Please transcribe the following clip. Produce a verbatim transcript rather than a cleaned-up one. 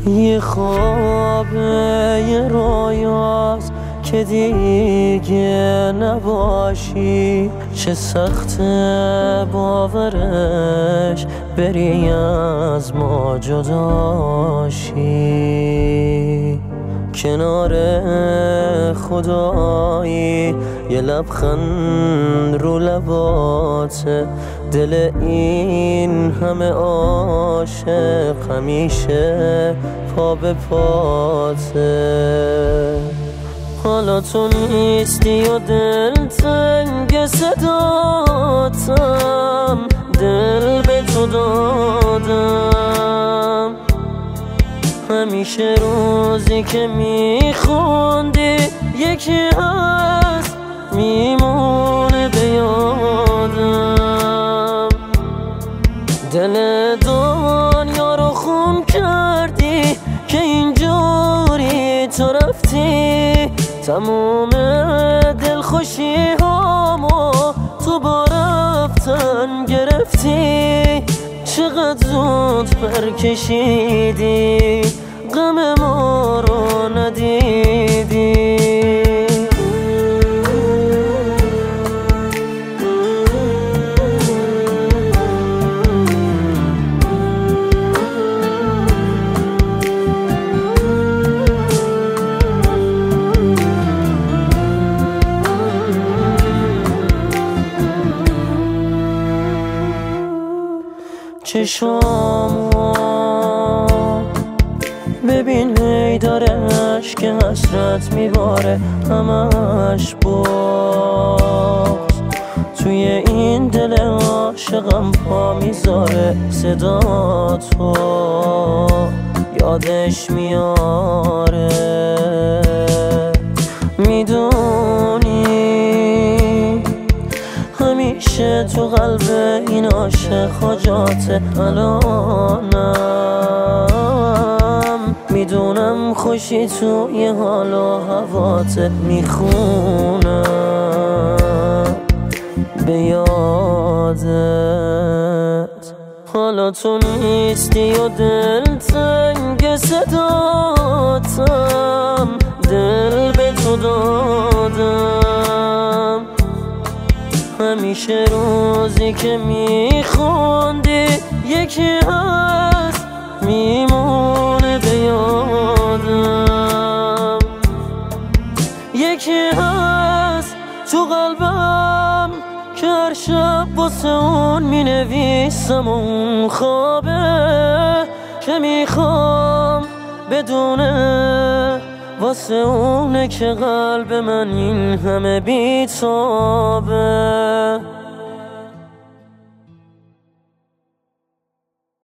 یه خوابه یه رویاست که دیگه نباشی، چه سخته باورش بری از ما جداشی. کنار خدایی یه لبخند رو لباته، دل این همه عاشق همیشه پا به پاته. حالا تو نیستی و دل تنگ صداتم، دل به تو دادم. همیشه روزی که میخوندی یکی هست میمونه به یادم. دل دنیا رو خون کردی که اینجوری تو رفتی، تموم دلخوشی هامو تو با رفتن گرفتی. چقدر زود پر کشیدی غم ما رو ندیدی. چشامو ببین هی داره عشق حسرت میباره، همش بغض توی این دل عاشقم پا میذاره. صدا تو یادش میاره، میدونی همیشه تو قلب این عاشق حاجاته. الانم میدونم خوشی تو یه حال و هواته، میخونم به یادت. حالا تو نیستی و دل تنگ صداتم، دل به تو دادم. همیشه روزی که میخوندی یکی هست میمونه به یادم. یکی هست تو قلبم که هر شب واسه اون مینویسم، اون خوابه که میخوام بدونه واسه اونه که قلب من این همه بیتابه.